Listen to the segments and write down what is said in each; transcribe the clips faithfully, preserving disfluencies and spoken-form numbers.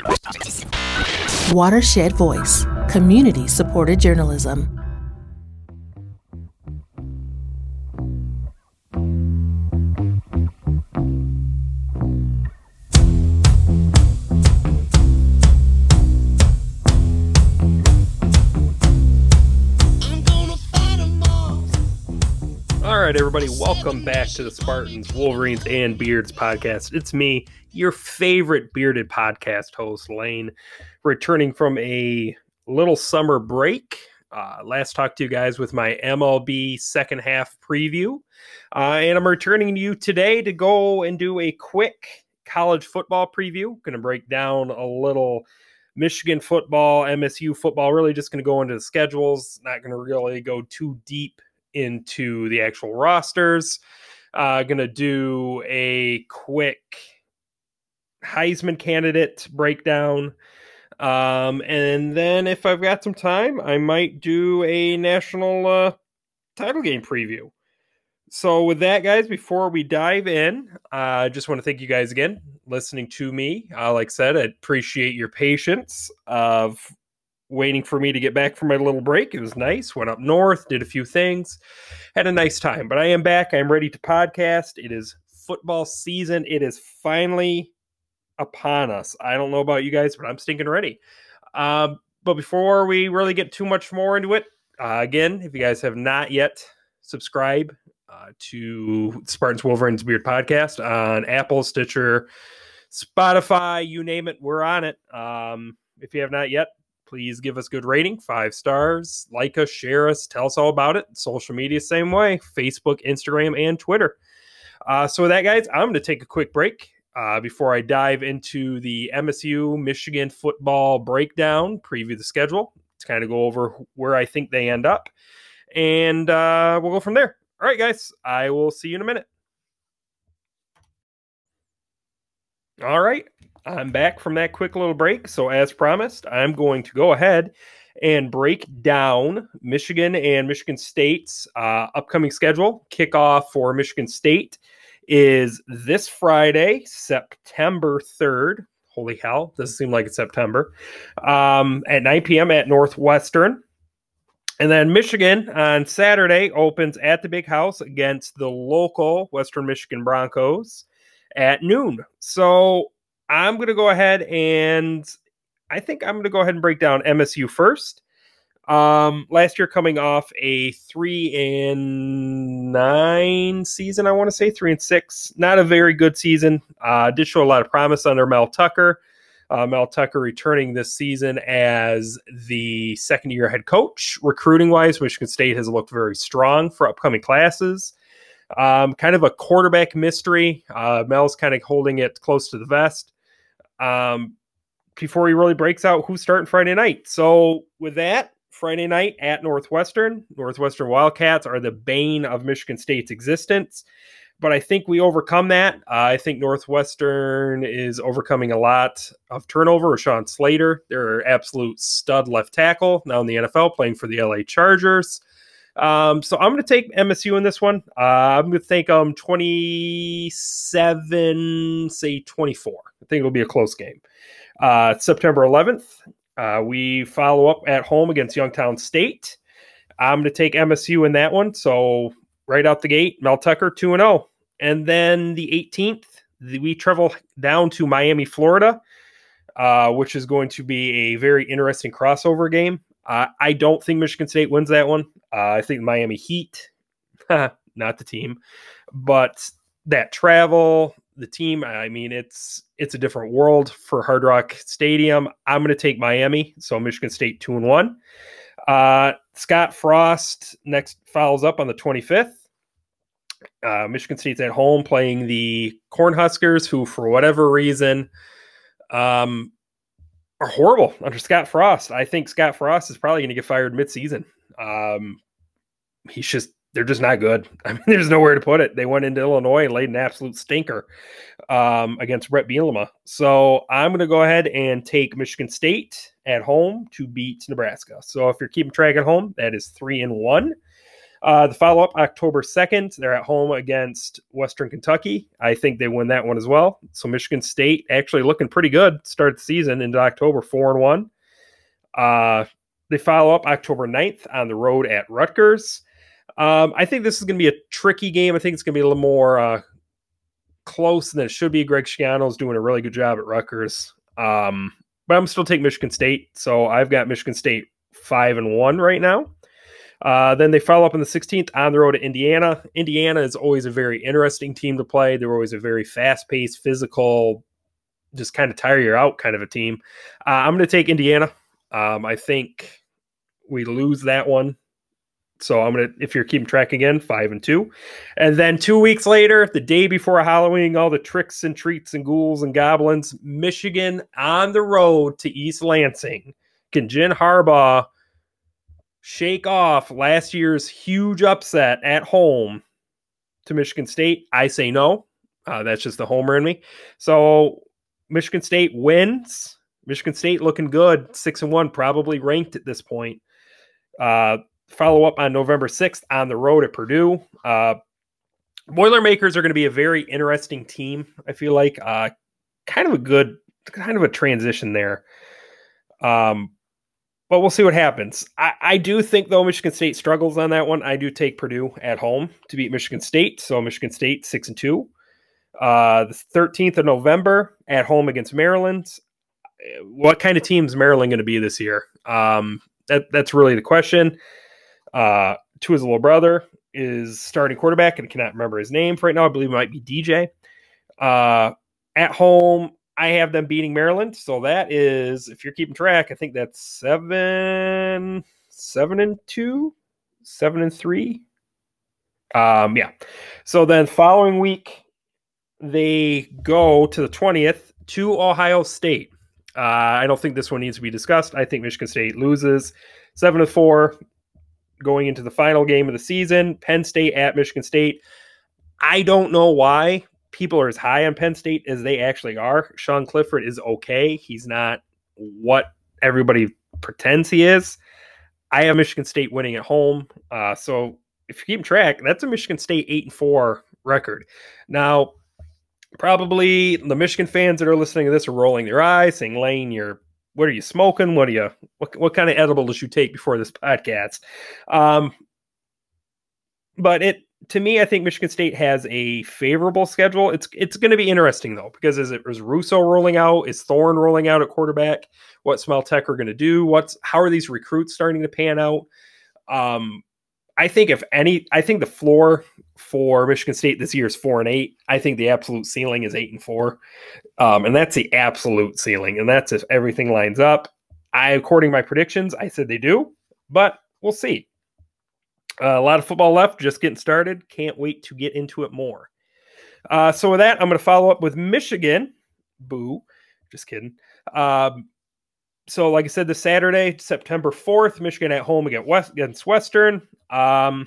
Watershed Voice, community-supported journalism. All right, everybody, welcome back to the Spartans, Wolverines, and Beards podcast. It's me, your favorite bearded podcast host, Lane, returning from a little summer break. Uh, last talked to you guys with my M L B second half preview, uh, and I'm returning to you today to go and do a quick college football preview. Going to break down a little Michigan football, M S U football, really just going to go into the schedules, not going to really go too deep into the actual rosters. Uh, gonna do a quick Heisman candidate breakdown. Um, and then if I've got some time, I might do a national uh, title game preview. So with that, guys, before we dive in, I uh, just want to thank you guys again listening to me. Uh, like I said, I appreciate your patience of waiting for me to get back from my little break. It was nice. Went up north, did a few things, had a nice time. But I am back. I'm ready to podcast. It is football season. It is finally upon us. I don't know about you guys, but I'm stinking ready. Um, but before we really get too much more into it, uh, again, if you guys have not yet subscribed uh, to Spartans Wolverines Beard podcast on Apple, Stitcher, Spotify, you name it, we're on it. Um, if you have not yet, please give us good rating, five stars, like us, share us, tell us all about it. Social media, same way, Facebook, Instagram, and Twitter. Uh, so with that, guys, I'm going to take a quick break uh, before I dive into the M S U Michigan football breakdown, preview the schedule, to kind of go over where I think they end up, and uh, we'll go from there. All right, guys, I will see you in a minute. All right. I'm back from that quick little break. So as promised, I'm going to go ahead and break down Michigan and Michigan State's uh, upcoming schedule. Kickoff for Michigan State is this Friday, September third. Holy hell, doesn't seem like it's September. Um, at nine p.m. at Northwestern. And then Michigan on Saturday opens at the Big House against the local Western Michigan Broncos at noon. So I'm going to go ahead and I think I'm going to go ahead and break down M S U first. Um, last year coming off a three and nine season, I want to say three and six, not a very good season. Uh, did show a lot of promise under Mel Tucker. Uh, Mel Tucker returning this season as the second year head coach. Recruiting wise, Michigan State has looked very strong for upcoming classes. Um, kind of a quarterback mystery. Uh, Mel's kind of holding it close to the vest. Um, before he really breaks out who's starting Friday night. So with that, Friday night at Northwestern, Northwestern Wildcats are the bane of Michigan State's existence. But I think we overcome that. Uh, I think Northwestern is overcoming a lot of turnover. Rashawn Slater, their absolute stud left tackle, now in the N F L, playing for the L A Chargers. Um, so I'm going to take M S U in this one. Uh, I'm going to think um twenty-seven, say twenty-four. I think it'll be a close game. Uh, September eleventh, uh, we follow up at home against Youngstown State. I'm going to take M S U in that one. So right out the gate, Mel Tucker two and oh. And then the eighteenth, we travel down to Miami, Florida, uh, which is going to be a very interesting crossover game. Uh, I don't think Michigan State wins that one. Uh, I think Miami Heat, not the team, but that travel, the team, I mean, it's it's a different world for Hard Rock Stadium. I'm going to take Miami, so Michigan State two and one. Uh, Scott Frost next follows up on the twenty-fifth. Uh, Michigan State's at home playing the Cornhuskers, who, for whatever reason, um, are horrible under Scott Frost. I think Scott Frost is probably going to get fired midseason. Um, he's just, they're just not good. I mean, there's nowhere to put it. They went into Illinois and laid an absolute stinker um, against Brett Bielema. So I'm going to go ahead and take Michigan State at home to beat Nebraska. So if you're keeping track at home, that is three and one. Uh, the follow-up, October second, they're at home against Western Kentucky. I think they win that one as well. So Michigan State actually looking pretty good. Start the season into October, four and one. Uh, they follow up October ninth on the road at Rutgers. Um, I think this is going to be a tricky game. I think it's going to be a little more uh, close than it should be. Greg Schiano's doing a really good job at Rutgers. Um, but I'm still taking Michigan State. So I've got Michigan State five and one right now. Uh, then they follow up on the sixteenth on the road to Indiana. Indiana is always a very interesting team to play. They're always a very fast-paced, physical, just kind of tire you out kind of a team. Uh, I'm going to take Indiana. Um, I think we lose that one. So I'm going to, if you're keeping track again, five and two. And then two weeks later, the day before Halloween, all the tricks and treats and ghouls and goblins, Michigan on the road to East Lansing. Can Jim Harbaugh shake off last year's huge upset at home to Michigan State? I say no. Uh, that's just the homer in me. So Michigan State wins. Michigan State looking good, six and one, probably ranked at this point. Uh, follow up on November sixth on the road at Purdue. Uh, Boilermakers are going to be a very interesting team. I feel like uh, kind of a good, kind of a transition there. Um, But we'll see what happens. I, I do think, though, Michigan State struggles on that one. I do take Purdue at home to beat Michigan State. So Michigan State six and two. Uh, the thirteenth of November at home against Maryland. What kind of team is Maryland going to be this year? Um, that that's really the question. Uh, Tua's little brother is starting quarterback, and I cannot remember his name for right now. I believe it might be D J. Uh, at home, I have them beating Maryland. So that is, if you're keeping track, I think that's seven, seven and two, seven and three. Um, yeah. So then following week, they go to the twentieth to Ohio State. Uh, I don't think this one needs to be discussed. I think Michigan State loses seven to four going into the final game of the season. Penn State at Michigan State. I don't know why people are as high on Penn State as they actually are. Sean Clifford is okay. He's not what everybody pretends he is. I have Michigan State winning at home. Uh, so if you keep track, that's a Michigan State eight and four record. Now, probably the Michigan fans that are listening to this are rolling their eyes, saying, "Lane, you're what are you smoking? What are you? What what kind of edible did you take before this podcast?" Um, but it. To me, I think Michigan State has a favorable schedule. It's it's going to be interesting, though, because is it is Russo rolling out? Is Thorne rolling out at quarterback? What Smeltech are going to do? What's how are these recruits starting to pan out? Um, I think if any, I think the floor for Michigan State this year is four and eight. I think the absolute ceiling is eight and four, um, and that's the absolute ceiling. And that's if everything lines up. I, according to my predictions, I said they do, but we'll see. Uh, a lot of football left, just getting started. Can't wait to get into it more. Uh, so with that, I'm going to follow up with Michigan. Boo. Just kidding. Um, so like I said, this Saturday, September fourth, Michigan at home against, West, against Western. Um,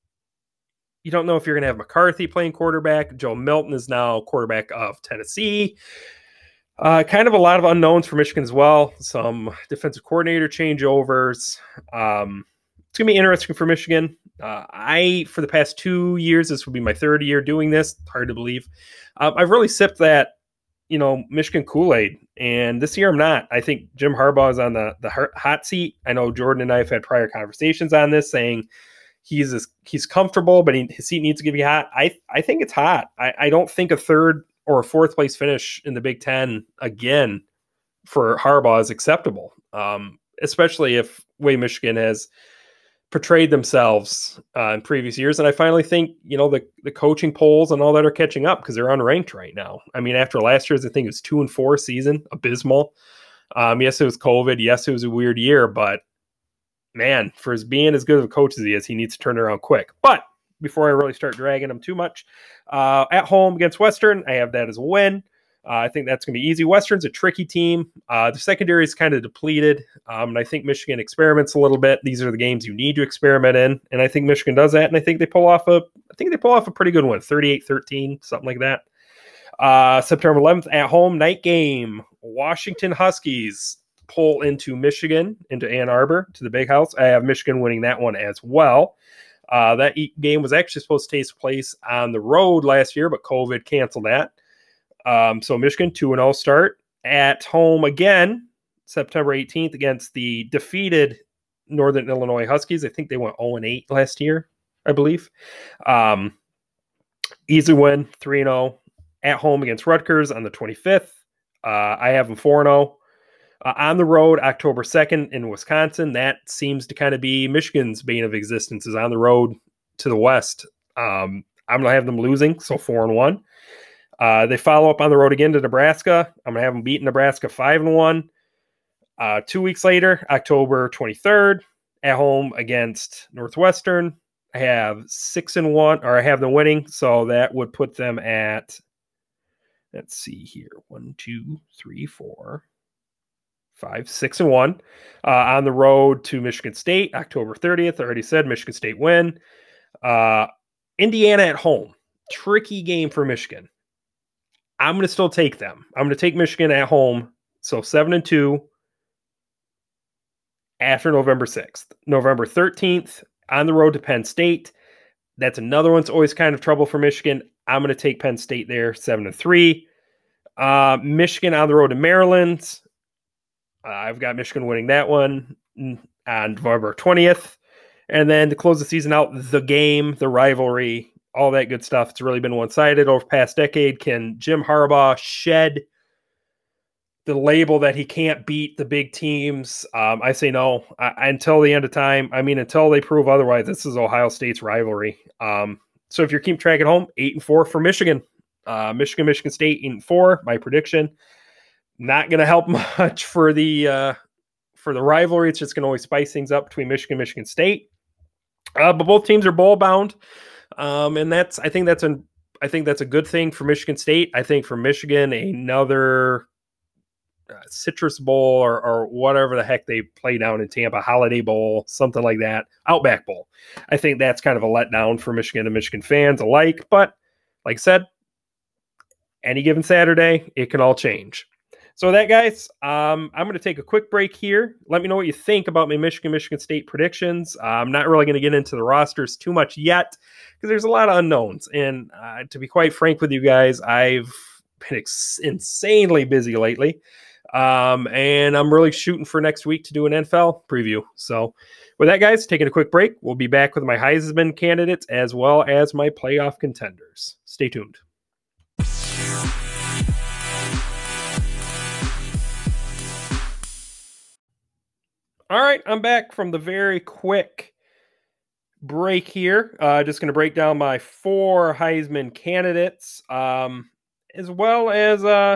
you don't know if you're going to have McCarthy playing quarterback. Joe Milton is now quarterback of Tennessee. Uh, kind of a lot of unknowns for Michigan as well. Some defensive coordinator changeovers. Um, It's going to be interesting for Michigan. Uh, I, for the past two years, this will be my third year doing this. Hard to believe. Um, I've really sipped that, you know, Michigan Kool-Aid. And this year I'm not. I think Jim Harbaugh is on the, the hot seat. I know Jordan and I have had prior conversations on this saying he's he's comfortable, but he, his seat needs to get hot. I, I think it's hot. I, I don't think a third or a fourth place finish in the Big Ten again for Harbaugh is acceptable, um, especially if way Michigan has portrayed themselves uh, in previous years. And I finally think, you know, the, the coaching polls and all that are catching up because they're unranked right now. I mean, after last year's, I think it was two and four season, abysmal. Um, yes, it was COVID. Yes, it was a weird year, but man, for his being as good of a coach as he is, he needs to turn around quick. But before I really start dragging him too much, uh, at home against Western, I have that as a win. Uh, I think that's going to be easy. Western's a tricky team. Uh, the secondary is kind of depleted, um, and I think Michigan experiments a little bit. These are the games you need to experiment in, and I think Michigan does that, and I think they pull off a I think they pull off a pretty good one, thirty-eight thirteen, something like that. Uh, September eleventh at home, night game. Washington Huskies pull into Michigan, into Ann Arbor, to the Big House. I have Michigan winning that one as well. Uh, that game was actually supposed to take place on the road last year, but COVID canceled that. Um, so Michigan two and oh start at home again, September eighteenth against the defeated Northern Illinois Huskies. I think they went oh and eight last year, I believe. Um, easy win, three and oh at home against Rutgers on the twenty-fifth. Uh, I have them four and oh. Uh, on the road, October second in Wisconsin. That seems to kind of be Michigan's bane of existence, is on the road to the West. Um, I'm going to have them losing, so four and one. Uh, they follow up on the road again to Nebraska. I'm going to have them beat Nebraska five and one. Uh, two weeks later, October twenty-third, at home against Northwestern. I have six and one, or I have them winning, so that would put them at, let's see here, one, two, three, four, five, six and one. Uh, on the road to Michigan State, October thirtieth. I already said Michigan State win. Uh, Indiana at home, tricky game for Michigan. I'm going to still take them. I'm going to take Michigan at home, so seven and two. After November sixth. November thirteenth, on the road to Penn State. That's another one that's always kind of trouble for Michigan. I'm going to take Penn State there, seven and three. Uh, Michigan on the road to Maryland. Uh, I've got Michigan winning that one on November twentieth. And then to close the season out, the game, the rivalry, all that good stuff. It's really been one-sided over the past decade. Can Jim Harbaugh shed the label that he can't beat the big teams? Um, I say no. I, until the end of time. I mean, until they prove otherwise, this is Ohio State's rivalry. Um, so if you're keeping track at home, eight and four for Michigan. Uh, Michigan, Michigan State, eight and four. My prediction. Not going to help much for the uh, for the rivalry. It's just going to always spice things up between Michigan, Michigan State. Uh, but both teams are bowl bound, um, and that's I think that's an I think that's a good thing for Michigan State. I think for Michigan, another Uh, Citrus Bowl or, or whatever the heck they play down in Tampa, Holiday Bowl, something like that, Outback Bowl. I think that's kind of a letdown for Michigan and Michigan fans alike. But like I said, any given Saturday, it can all change. So that, guys, um, I'm going to take a quick break here. Let me know what you think about my Michigan, Michigan State predictions. Uh, I'm not really going to get into the rosters too much yet because there's a lot of unknowns. And uh, to be quite frank with you guys, I've been ex- insanely busy lately. Um, and I'm really shooting for next week to do an N F L preview. So with that, guys, taking a quick break. We'll be back with my Heisman candidates as well as my playoff contenders. Stay tuned. All right, I'm back from the very quick break here. Uh, just going to break down my four Heisman candidates, um, as well as uh,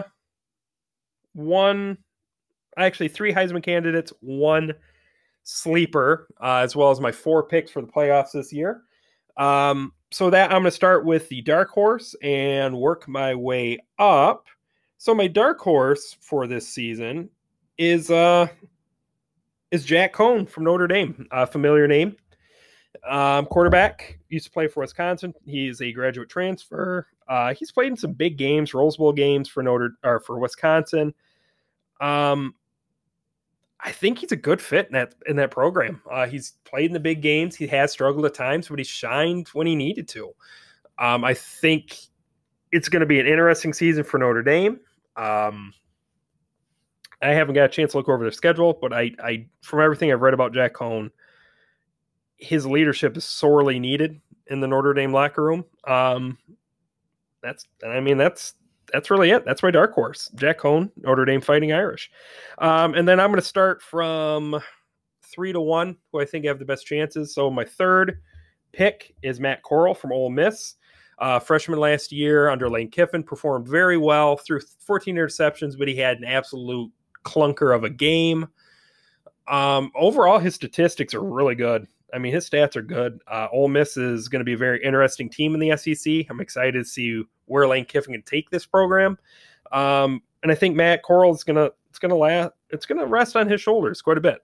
one, actually three Heisman candidates, one sleeper, uh, as well as my four picks for the playoffs this year. Um, so that I'm going to start with the dark horse and work my way up. So my dark horse for this season is uh, is Jack Coan from Notre Dame, a familiar name. Um, quarterback, used to play for Wisconsin. He's a graduate transfer. Uh, he's played in some big games, Rose Bowl games for Notre or for Wisconsin. Um, I think he's a good fit in that in that program. Uh, he's played in the big games. He has struggled at times, but he shined when he needed to. Um, I think it's going to be an interesting season for Notre Dame. Um, I haven't got a chance to look over their schedule, but I, I from everything I've read about Jack Coan, his leadership is sorely needed in the Notre Dame locker room. Um, that's, I mean, that's, that's really it. That's my dark horse, Jack Coan, Notre Dame Fighting Irish. Um, and then I'm going to start from three to one, who I think have the best chances. So my third pick is Matt Corral from Ole Miss. Uh, freshman last year under Lane Kiffin, performed very well, threw fourteen interceptions, but he had an absolute clunker of a game. Um, overall, his statistics are really good. I mean, his stats are good. Uh, Ole Miss is going to be a very interesting team in the S E C. I'm excited to see where Lane Kiffin can take this program. Um, and I think Matt Corral is going to, it's going to last, it's going to rest on his shoulders quite a bit.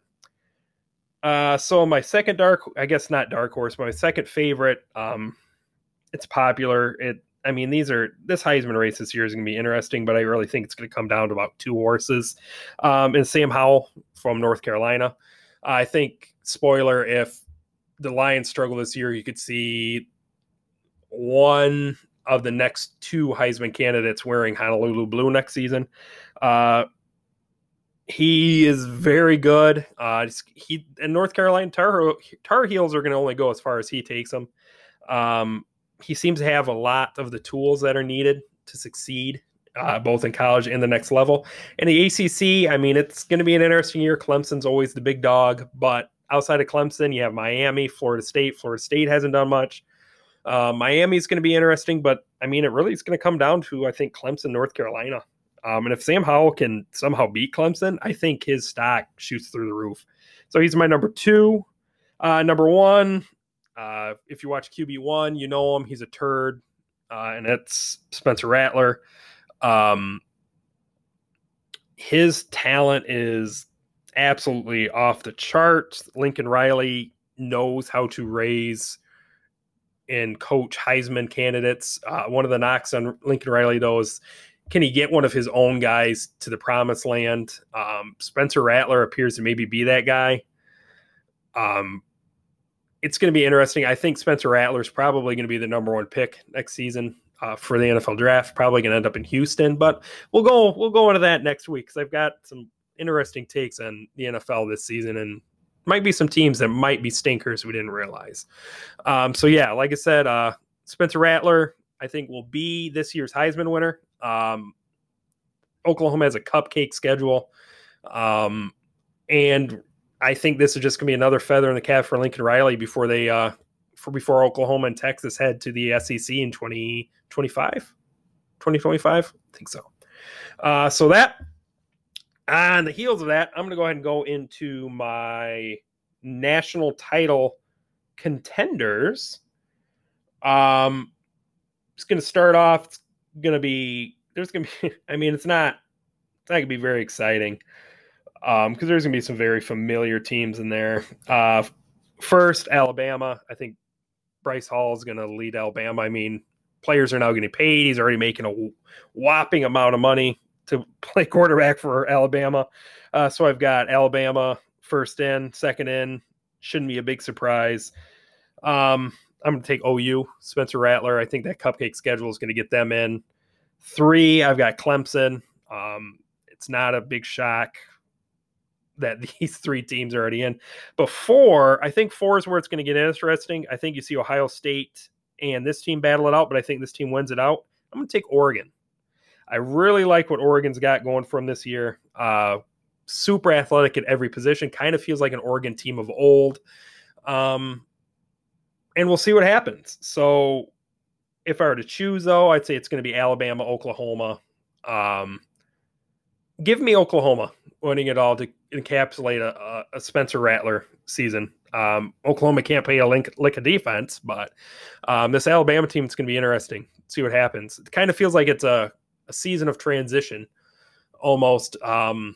Uh, so my second dark, I guess not dark horse, but my second favorite, um, it's popular. It, I mean, these are, this Heisman race this year is going to be interesting, but I really think it's going to come down to about two horses. Um, and Sam Howell from North Carolina. I think, spoiler, if the Lions struggle this year, you could see one of the next two Heisman candidates wearing Honolulu blue next season. Uh, he is very good. Uh, he in North Carolina, Tar, Tar Heels are going to only go as far as he takes them. Um, he seems to have a lot of the tools that are needed to succeed, uh, both in college and the next level. In the A C C, I mean, it's going to be an interesting year. Clemson's always the big dog, but outside of Clemson, you have Miami, Florida State. Florida State hasn't done much. Uh, Miami's going to be interesting, but I mean, it really is going to come down to, I think, Clemson, North Carolina. Um, and if Sam Howell can somehow beat Clemson, I think his stock shoots through the roof. So he's my number two. Uh, number one, uh, if you watch Q B one, you know him. He's a turd, uh, and it's Spencer Rattler. Um, his talent is absolutely off the charts. Lincoln Riley knows how to raise and coach Heisman candidates. Uh, one of the knocks on Lincoln Riley, though, is can he get one of his own guys to the promised land? Um, Spencer Rattler appears to maybe be that guy. Um, it's going to be interesting. I think Spencer Rattler is probably going to be the number one pick next season uh, for the N F L draft. Probably going to end up in Houston, but we'll go we'll go into that next week because I've got some interesting takes on the N F L this season, and might be some teams that might be stinkers we didn't realize. Um, so yeah, like I said, uh, Spencer Rattler, I think, will be this year's Heisman winner. Um, Oklahoma has a cupcake schedule. Um, and I think this is just going to be another feather in the cap for Lincoln Riley before they, uh, for before Oklahoma and Texas head to the S E C in twenty twenty-five, twenty twenty-five. I think so. Uh, so that, on the heels of that, I'm going to go ahead and go into my national title contenders. Um, just going to start off. It's going to be, there's going to be, I mean, it's not, it's not going to be very exciting um, because there's going to be some very familiar teams in there. Uh, first, Alabama. I think Bryce Hall is going to lead Alabama. I mean, players are now getting paid. He's already making a whopping amount of money to play quarterback for Alabama. Uh, so I've got Alabama first in, second in. Shouldn't be a big surprise. Um, I'm going to take O U, Spencer Rattler. I think that cupcake schedule is going to get them in. Three, I've got Clemson. Um, it's not a big shock that these three teams are already in. But four, I think four is where it's going to get interesting. I think you see Ohio State and this team battle it out, but I think this team wins it out. I'm going to take Oregon. I really like what Oregon's got going from this year. Uh, super athletic at every position. Kind of feels like an Oregon team of old. Um, and we'll see what happens. So if I were to choose, though, I'd say it's going to be Alabama, Oklahoma. Um, give me Oklahoma winning it all to encapsulate a, a Spencer Rattler season. Um, Oklahoma can't play a lick, lick of defense, but um, this Alabama team is going to be interesting. See what happens. It kind of feels like it's a a season of transition almost. Um,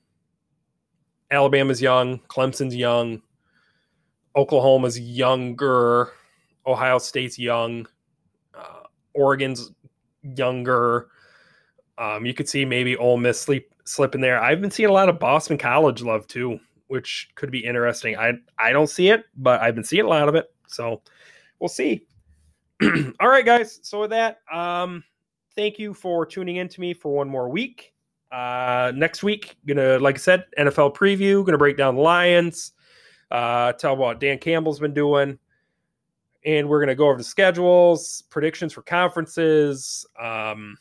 Alabama's young, Clemson's young, Oklahoma's younger, Ohio State's young, uh, Oregon's younger. Um, you could see maybe Ole Miss sleep, slip in there. I've been seeing a lot of Boston College love too, which could be interesting. I, I don't see it, but I've been seeing a lot of it. So we'll see. All right, guys. So with that, um, thank you for tuning in to me for one more week. Uh, next week, gonna, like I said, N F L preview, gonna break down the Lions, uh, tell what Dan Campbell's been doing, and we're gonna go over the schedules, predictions for conferences, um,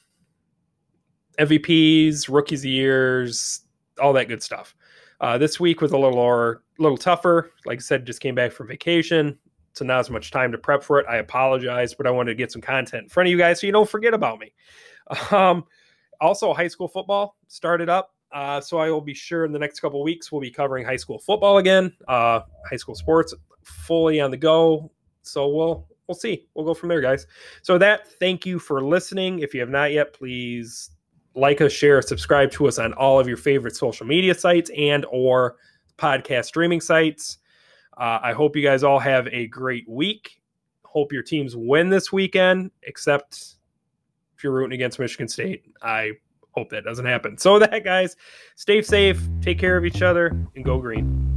M V Ps, rookies of the years, all that good stuff. Uh, this week was a little or little tougher. Like I said, just came back from vacation. So not as much time to prep for it. I apologize, but I wanted to get some content in front of you guys so you don't forget about me. Um, also, high school football started up. Uh, so I will be sure in the next couple of weeks we'll be covering high school football again. Uh, high school sports fully on the go. So we'll we'll see. We'll go from there, guys. So with that, thank you for listening. If you have not yet, please like us, share, subscribe to us on all of your favorite social media sites and or podcast streaming sites. Uh, I hope you guys all have a great week. Hope your teams win this weekend, except if you're rooting against Michigan State. I hope that doesn't happen. So that, guys, stay safe, take care of each other, and go green.